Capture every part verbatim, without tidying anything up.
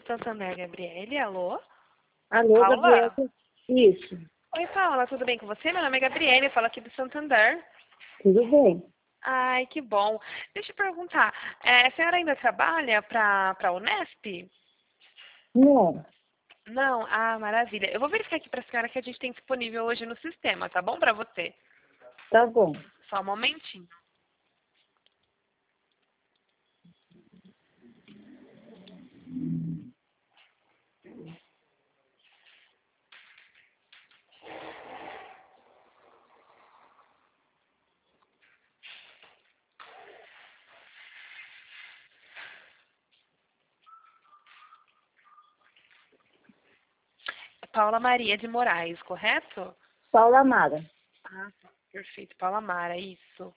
Santander, Gabriele. Alô? Alô, Gabriela? Paula? Isso, Oi, Paula, tudo bem com você? Meu nome é Gabriele, eu falo aqui do Santander. tudo bem. Ai, que bom. Deixa eu perguntar, é, a senhora ainda trabalha para a Unesp? Não, Não? Ah, maravilha. Eu vou verificar aqui para a senhora que a gente tem disponível hoje no sistema, tá bom para você? tá bom. Só um momentinho. Paula Maria de Moraes, correto? Paula Amara. Ah, perfeito. Paula Mara, isso.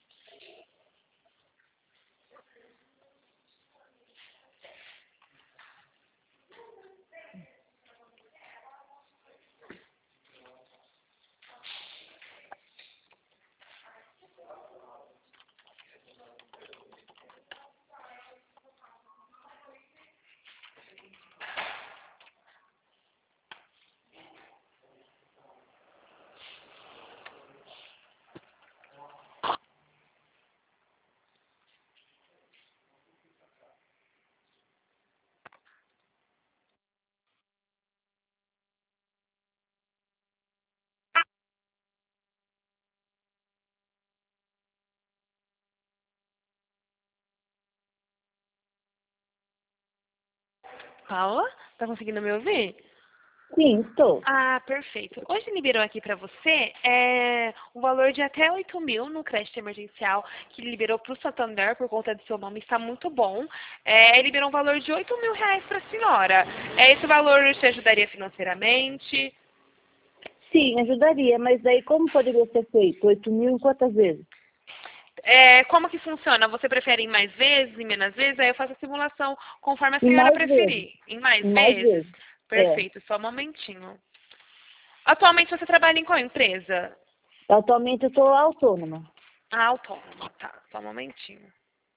Paula, tá conseguindo me ouvir? Sim, estou. Ah, perfeito. Hoje liberou aqui para você é, um valor de até oito mil no crédito emergencial que liberou para o Santander por conta do seu nome, está muito bom. É, liberou um valor de oito mil reais para a senhora. É, esse valor te ajudaria financeiramente? Sim, ajudaria, mas daí como poderia ser feito? Oito mil em quantas vezes? É, como que funciona? Você prefere em mais vezes, em menos vezes? Aí eu faço a simulação conforme a Em senhora mais vezes. preferir. Em mais Em mais vezes? vezes. É. Perfeito, só um momentinho. Atualmente você trabalha em qual empresa? Atualmente eu estou autônoma. Ah, autônoma, tá. Só um momentinho.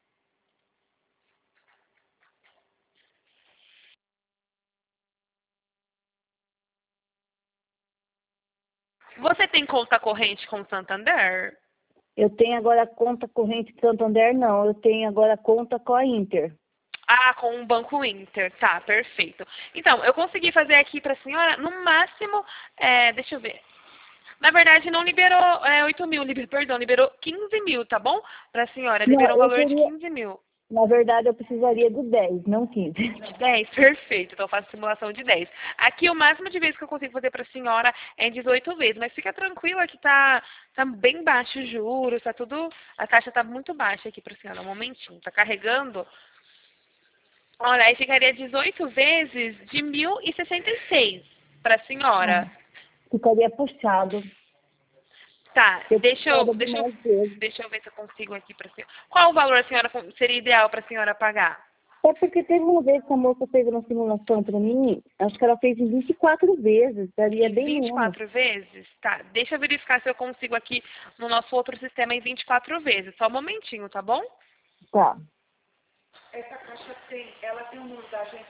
Você tem conta corrente com o Santander? Eu tenho agora conta corrente de Santander, não. Eu tenho agora conta com a Inter. Ah, com o Banco Inter. Tá, perfeito. Então, eu consegui fazer aqui para a senhora, no máximo, é, deixa eu ver. Na verdade, não liberou é, oito mil, liber, perdão, liberou quinze mil, tá bom? Para a senhora, Não, liberou um eu valor de queria, quinze mil. na verdade, eu precisaria de dez, não quinze. De dez, perfeito. Então eu faço simulação de dez. Aqui o máximo de vezes que eu consigo fazer para a senhora é em dezoito vezes, mas fica tranquila que tá, tá bem baixo os juros, tá tudo. A taxa tá muito baixa aqui para a senhora. Um momentinho, tá carregando. Olha, aí ficaria dezoito vezes de mil e sessenta e seis para a Ah, senhora. ficaria puxado. Tá, Eu deixa precisava eu, de deixa eu, mais vezes. deixa eu ver se eu consigo aqui para a senhora. Qual o valor a senhora seria ideal para a senhora pagar? É porque teve uma vez que a moça fez uma simulação para mim, acho que ela fez em vinte e quatro vezes, daria Em bem vinte e menos. quatro vezes? Tá, deixa eu verificar se eu consigo aqui no nosso outro sistema em vinte e quatro vezes. Só um momentinho, tá bom? Tá. Essa caixa tem, ela tem um número da agência.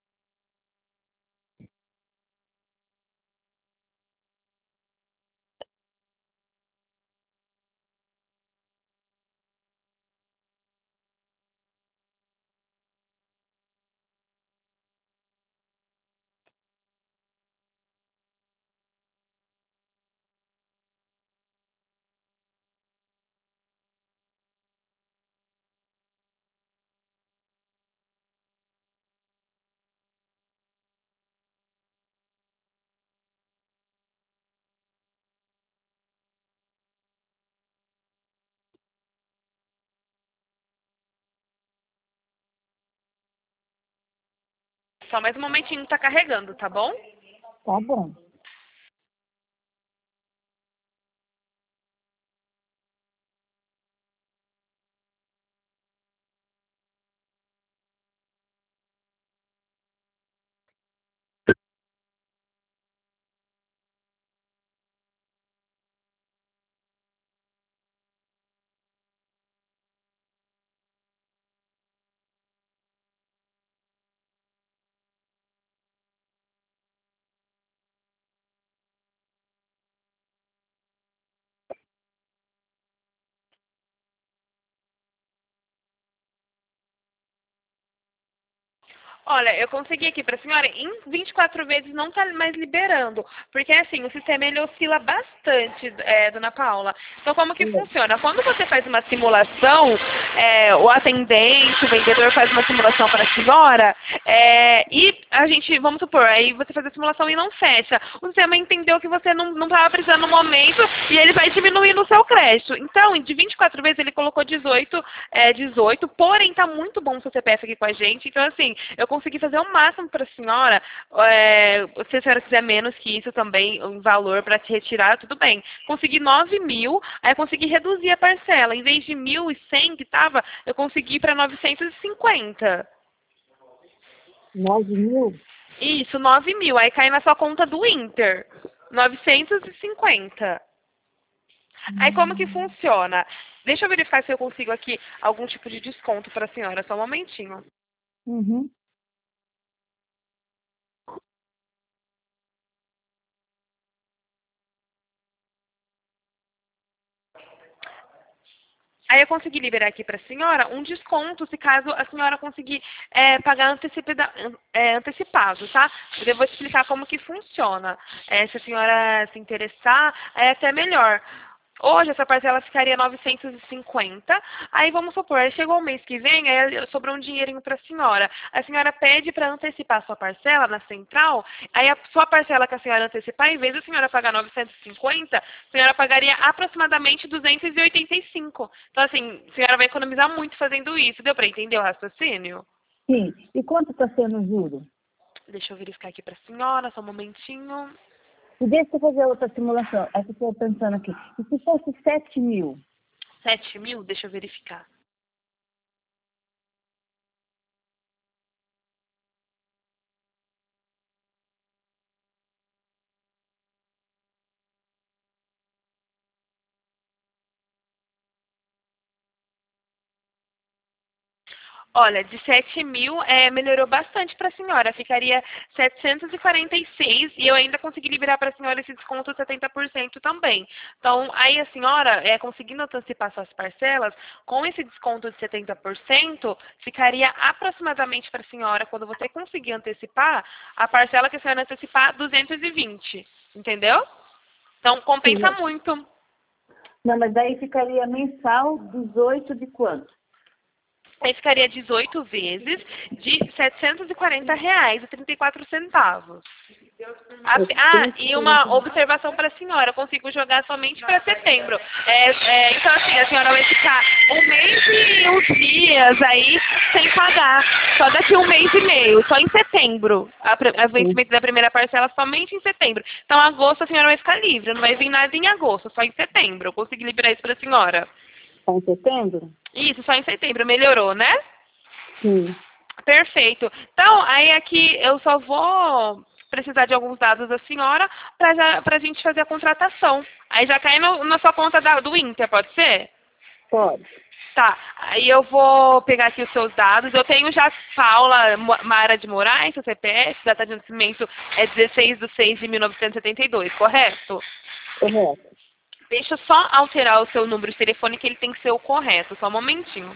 Só mais um momentinho, tá carregando, tá bom? Tá bom. Olha, eu consegui aqui para a senhora, em vinte e quatro vezes não está mais liberando, porque assim, o sistema ele oscila bastante, é, dona Paula. Então, como que Sim. funciona? Quando você faz uma simulação, é, o atendente, o vendedor faz uma simulação para a senhora, é, e a gente, vamos supor, aí você faz a simulação e não fecha. O sistema entendeu que você não não estava precisando no momento e ele vai diminuir no seu crédito. Então, de vinte e quatro vezes ele colocou dezoito, é, dezoito, porém está muito bom o seu C P F aqui com a gente. Então, assim, eu consegui fazer o máximo para a senhora. É, se a senhora quiser menos que isso também, um valor para te retirar, tudo bem. Consegui nove mil, aí eu consegui reduzir a parcela. Em vez de mil e cem que estava, eu consegui para novecentos e cinquenta. Nove mil? Isso, nove mil. Aí cai na sua conta do Inter. novecentos e cinquenta. Aí como que funciona? Deixa eu verificar se eu consigo aqui algum tipo de desconto para a senhora. Só um momentinho. Uhum. Aí eu consegui liberar aqui para a senhora um desconto, se caso a senhora conseguir é, pagar antecipada, é, antecipado, tá? Eu vou explicar como que funciona. É, se a senhora se interessar, é até melhor. Hoje essa parcela ficaria novecentos e cinquenta. Aí vamos supor, aí chegou o mês que vem, aí sobrou um dinheirinho para a senhora. A senhora pede para antecipar a sua parcela na central. Aí a sua parcela que a senhora antecipar, em vez da senhora pagar novecentos e cinquenta, a senhora pagaria aproximadamente duzentos e oitenta e cinco. Então assim, a senhora vai economizar muito fazendo isso. Deu para entender o raciocínio? Sim. E quanto está sendo o juro? Deixa eu verificar aqui para a senhora, só um momentinho. E deixa eu fazer outra simulação. É que eu estou pensando aqui. E se fosse sete mil? Sete mil? Deixa eu verificar. Olha, de sete mil é, melhorou bastante para a senhora. Ficaria setecentos e quarenta e seis e eu ainda consegui liberar para a senhora esse desconto de setenta por cento também. Então, aí a senhora, é, conseguindo antecipar suas parcelas, com esse desconto de setenta por cento, ficaria aproximadamente para a senhora, quando você conseguir antecipar, a parcela que a senhora antecipar, duzentos e vinte. Entendeu? Então, Sim. compensa muito. Não, mas daí ficaria mensal dezoito de quanto? Aí ficaria dezoito vezes de setecentos e quarenta reais e trinta e quatro centavos. A- Ah, e uma observação para a senhora, eu consigo jogar somente para setembro. É, é, então, assim, a senhora vai ficar um mês e uns dias aí sem pagar. Só daqui um mês e meio, só em setembro. A, pre- a vencimento da primeira parcela somente em setembro. Então, agosto a senhora vai ficar livre, não vai vir nada em agosto, só em setembro. Eu consegui liberar isso para a senhora. Está em setembro? Isso, só em setembro. Melhorou, né? Sim. Perfeito. Então, aí aqui eu só vou precisar de alguns dados da senhora para a gente fazer a contratação. Aí já cai no, na sua conta da- do Inter, pode ser? Pode. Tá. Aí eu vou pegar aqui os seus dados. Eu tenho já Paula Mo- Mara de Moraes, seu C P F, data de nascimento é dezesseis de seis de mil novecentos e setenta e dois, correto? Correto. Deixa eu só alterar o seu número de telefone, que ele tem que ser o correto. Só um momentinho.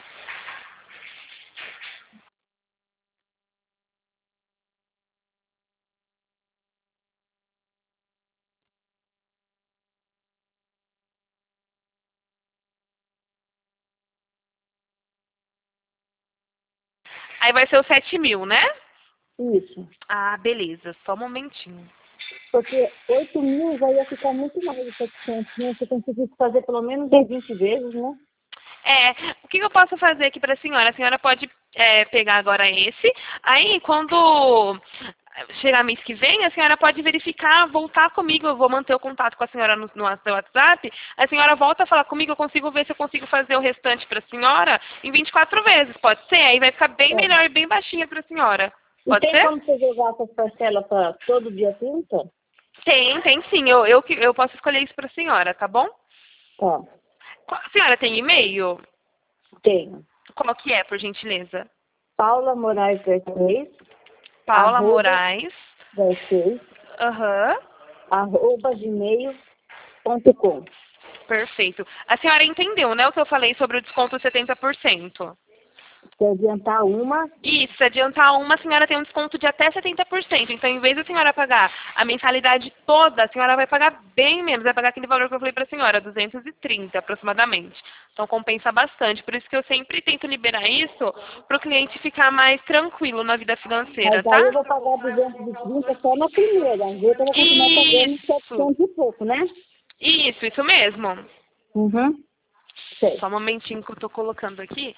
Aí vai ser o sete mil, né? Isso. Ah, beleza. Só um momentinho. Porque oito mil já ia ficar muito mais de setecentos, né? Se eu conseguisse fazer pelo menos em vinte vezes, né? É, o que eu posso fazer aqui para a senhora? A senhora pode é, pegar agora esse. Aí, quando chegar mês que vem, a senhora pode verificar, voltar comigo. Eu vou manter o contato com a senhora no, no seu WhatsApp. A senhora volta a falar comigo, eu consigo ver se eu consigo fazer o restante para a senhora em vinte e quatro vezes. Pode ser? Aí vai ficar bem É. melhor e bem baixinha para a senhora. E Pode tem ser? como você jogar essas parcelas para todo dia trinta? Tem, tem sim. Eu, eu, que- eu posso escolher isso para a senhora, tá bom? Tá. Qual- A senhora tem e-mail? Tenho. Qual que é, por gentileza? Paula Moraes Garcês, Paula arroba Moraes. Garcês, Aham. arroba gmail ponto com. Perfeito. A senhora entendeu, né, o que eu falei sobre o desconto setenta por cento? Se adiantar uma, Isso, se adiantar uma, a senhora tem um desconto de até setenta por cento. Então, em vez da senhora pagar a mensalidade toda, a senhora vai pagar bem menos. Vai pagar aquele valor que eu falei para a senhora, duzentos e trinta aproximadamente. Então, compensa bastante. Por isso que eu sempre tento liberar isso para o cliente ficar mais tranquilo na vida financeira, mas aí tá? eu vou pagar duzentos e trinta só na primeira. As outras eu vou continuar pagando Isso, setecentos e pouco, né? isso, isso mesmo. Uhum. Sei. Só um momentinho que eu tô colocando aqui.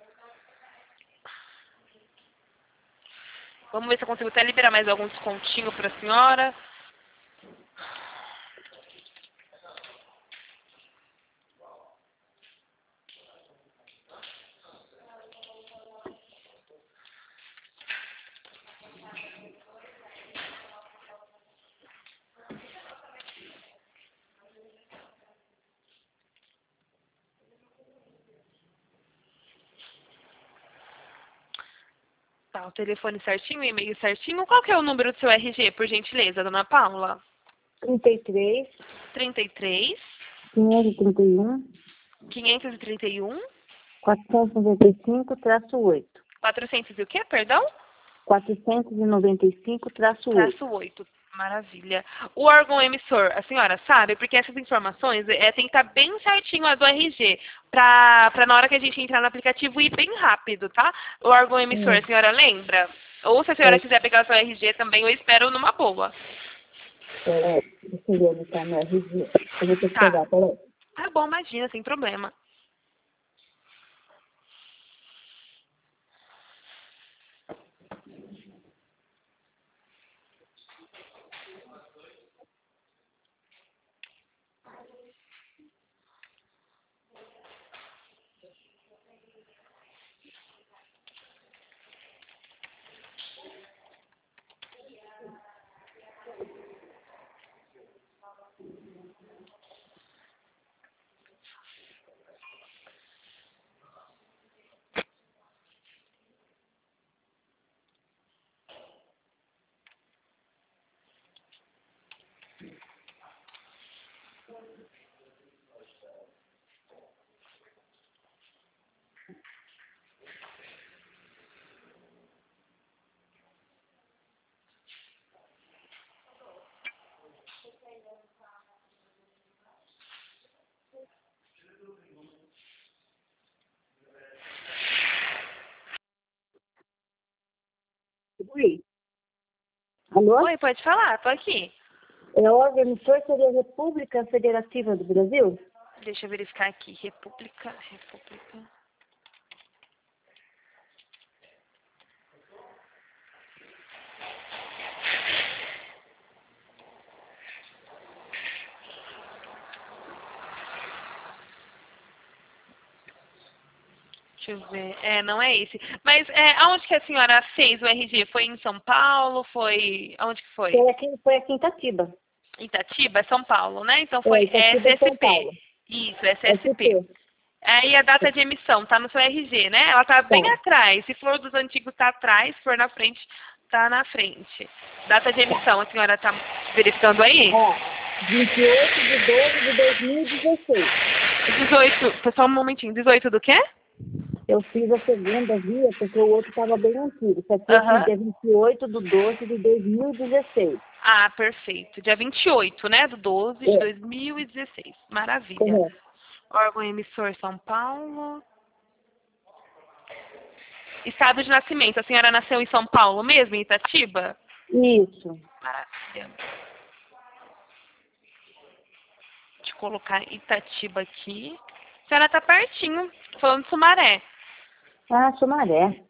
Vamos ver se eu consigo até liberar mais algum descontinho para a senhora. Tá, o telefone certinho, o e-mail certinho. Qual que é o número do seu R G, por gentileza, dona Paula? trinta e três, trinta e três, quinhentos e trinta e um, quinhentos e trinta e um, quatrocentos e noventa e cinco, traço oito. quatrocentos e o quê, perdão? quatrocentos e noventa e cinco, traço oito. Traço oito. Maravilha. O órgão emissor, a senhora sabe? Porque essas informações é, tem que estar bem certinho a do R G, para na hora que a gente entrar no aplicativo ir bem rápido, tá? O órgão emissor, a Hum. senhora lembra? Ou se a senhora É, quiser pegar o seu R G também, eu espero numa boa. é, deixa eu ver onde tá meu R G. Eu vou ter que Tá. pegar, peraí. Tá bom, imagina, sem problema. Oi. Alô? Oi, pode falar, tô aqui. É o órgão emissor seria a República Federativa do Brasil? Deixa eu verificar aqui. República, República. Deixa eu ver. É, não é esse. Mas é, aonde que a senhora fez o R G? Foi em São Paulo? Foi. Aonde que foi? Foi aqui, foi aqui em Itatiba. Itatiba, São Paulo, né? Então É, foi Itatiba, São S S P. Paulo. Isso, S S P. S P. Aí a data de emissão tá no seu R G, né? Ela tá Tá. bem atrás. Se for dos antigos, tá atrás. Se for na frente, tá na frente. Data de emissão, a senhora tá verificando aí? É, vinte e oito de doze de dois mil e dezesseis. dezoito. Pessoal, um momentinho. dezoito do quê? Eu fiz a segunda via porque o outro estava bem antigo. Isso aqui eu fiz Aham. dia vinte e oito de doze de dois mil e dezesseis. Ah, perfeito. Dia vinte e oito, né? Do doze de É, dois mil e dezesseis. Maravilha. correto. Órgão emissor São Paulo. Estado de nascimento. A senhora nasceu em São Paulo mesmo, em Itatiba? Isso. Maravilha. Deixa eu colocar Itatiba aqui. A senhora tá pertinho, falando de Sumaré. Ah, Sumaré.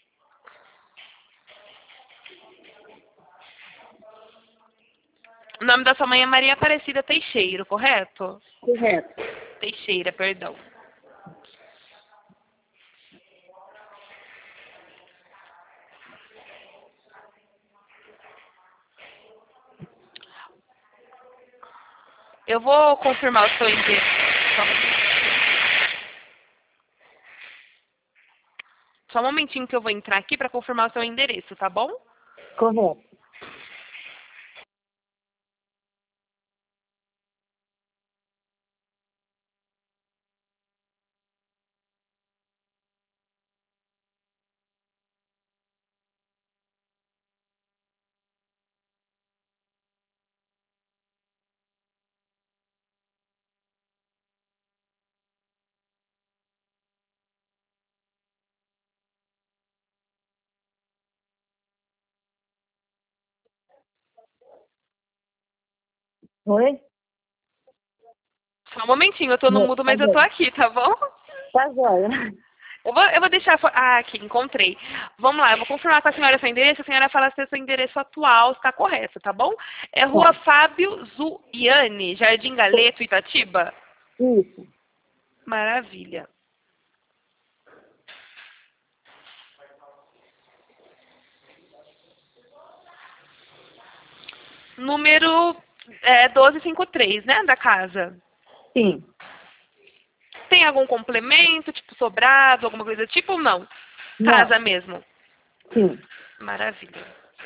O nome da sua mãe é Maria Aparecida Teixeira, correto? Correto. Teixeira, perdão. Eu vou confirmar o seu endereço. Só um momentinho que eu vou entrar aqui para confirmar o seu endereço, tá bom? Correto. Oi? Só um momentinho, eu tô no Não, mudo, tá mas eu tô bem. aqui, tá bom? Tá joia. Eu vou, eu vou deixar... fo- Ah, aqui, encontrei. Vamos lá, eu vou confirmar com a senhora seu endereço. A senhora fala se o seu endereço atual está correto, tá bom? É Rua Tá. Fábio Zuiane, Jardim Galeto, Itatiba? Isso. Maravilha. Número é, doze cinquenta e três, né, da casa. Sim. Tem algum complemento, tipo sobrado, alguma coisa do tipo ou não? Não. Casa mesmo. Sim. Maravilha.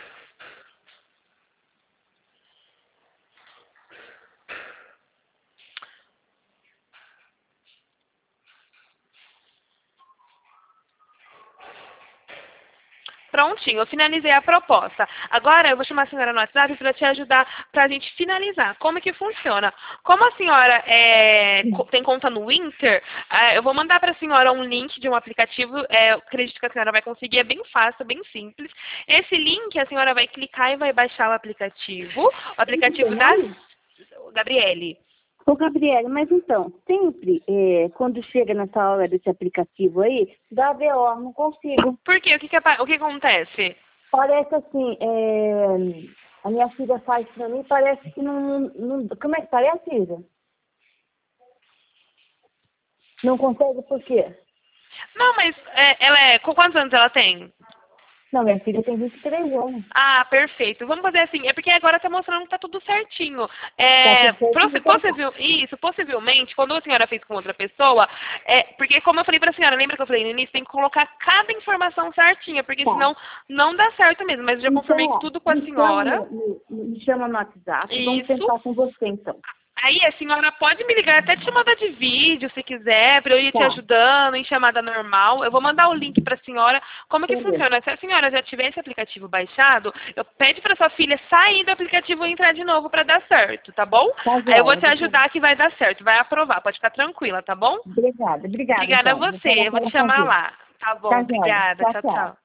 Prontinho, eu finalizei a proposta. Agora eu vou chamar a senhora no WhatsApp para te ajudar para a gente finalizar. Como é que funciona? Como a senhora é, co- tem conta no Inter, eh, eu vou mandar para a senhora um link de um aplicativo. eh, eu acredito que a senhora vai conseguir, é bem fácil, bem simples. Esse link a senhora vai clicar e vai baixar o aplicativo. O Seu aplicativo da nome? Gabriele. Ô, Gabriela, mas então, sempre, é, quando chega nessa hora desse aplicativo aí, dá B O, não consigo. Por quê? O que, que, apa- o que acontece? Parece assim, é, a minha filha faz pra mim, parece que não, não... Como é que parece, Isa? Não consegue por quê? Não, mas é, ela é. Com quantos anos ela tem? Não, minha filha tem vinte e três anos. Ah, perfeito. Vamos fazer assim. É porque agora tá mostrando que tá tudo certinho. Tá É, tudo certo, possi- então tá. possibil, isso, possivelmente, quando a senhora fez com outra pessoa, é, porque como eu falei pra senhora, lembra que eu falei no início, tem que colocar cada informação certinha, porque Tá. senão não dá certo mesmo. Mas eu já Então, confirmei ó, tudo com a me chama senhora. no, no- me chama no WhatsApp, vamos Isso. tentar com você, então. Aí a senhora pode me ligar, até te chamada de vídeo, se quiser, para eu ir te Tá, ajudando em chamada normal. Eu vou mandar o link para a senhora. Como é que beleza. funciona? Se a senhora já tiver esse aplicativo baixado, eu pede para sua filha sair do aplicativo e entrar de novo para dar certo, tá bom? Tá Aí eu vou joia, te deixa eu... ajudar que vai dar certo, vai aprovar, pode ficar tranquila, tá bom? Obrigada, obrigada, Obrigada a então. você, Deixa ela eu vou te falar com chamar você. lá. Tá bom, Tá joia. obrigada, Tchau, tchau, tchau. tchau.